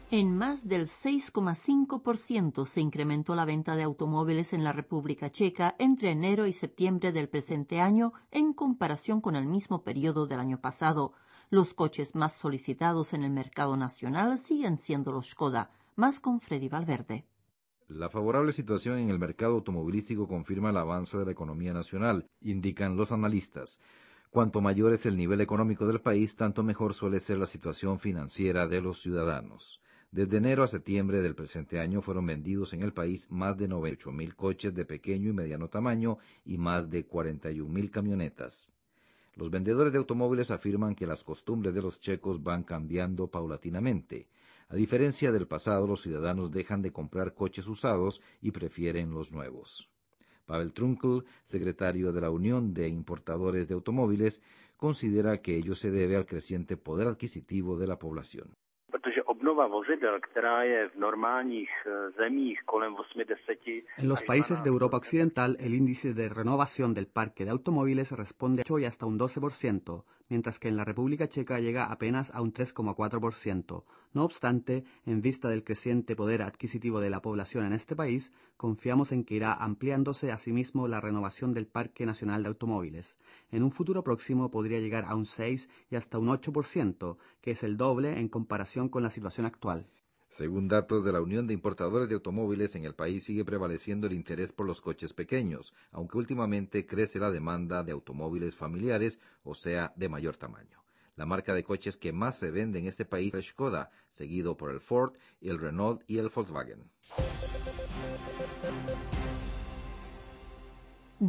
En más del 6,5% se incrementó la venta de automóviles en la República Checa entre enero y septiembre del presente año en comparación con el mismo periodo del año pasado. Los coches más solicitados en el mercado nacional siguen siendo los Škoda, más con Freddy Valverde. La favorable situación en el mercado automovilístico confirma el avance de la economía nacional, indican los analistas. Cuanto mayor es el nivel económico del país, tanto mejor suele ser la situación financiera de los ciudadanos. Desde enero a septiembre del presente año fueron vendidos en el país más de 98.000 coches de pequeño y mediano tamaño y más de 41.000 camionetas. Los vendedores de automóviles afirman que las costumbres de los checos van cambiando paulatinamente. A diferencia del pasado, los ciudadanos dejan de comprar coches usados y prefieren los nuevos. Pavel Trunkl, secretario de la Unión de Importadores de Automóviles, considera que ello se debe al creciente poder adquisitivo de la población. En los países de Europa Occidental, el índice de renovación del parque de automóviles responde a 8 y hasta un 12%, mientras que en la República Checa llega apenas a un 3,4%. No obstante, en vista del creciente poder adquisitivo de la población en este país, confiamos en que irá ampliándose asimismo la renovación del Parque Nacional de Automóviles. En un futuro próximo podría llegar a un 6 y hasta un 8%, que es el doble en comparación con la situación actual. Según datos de la Unión de Importadores de Automóviles, en el país sigue prevaleciendo el interés por los coches pequeños, aunque últimamente crece la demanda de automóviles familiares, o sea, de mayor tamaño. La marca de coches que más se vende en este país es Škoda, seguido por el Ford, el Renault y el Volkswagen.